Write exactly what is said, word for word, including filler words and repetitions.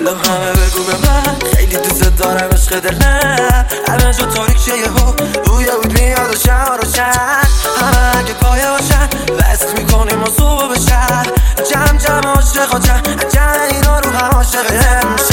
حالا همه بگو به من خیلی دوست دارم عشق دل نه همه جا تاریک شه یهو روی بود میاد و شهر و شهر همه اگه پایه باشن وصل میکنیم و صبح به شهر جمع جمع عاشق ها جمع جمع اینا رو هم عاشق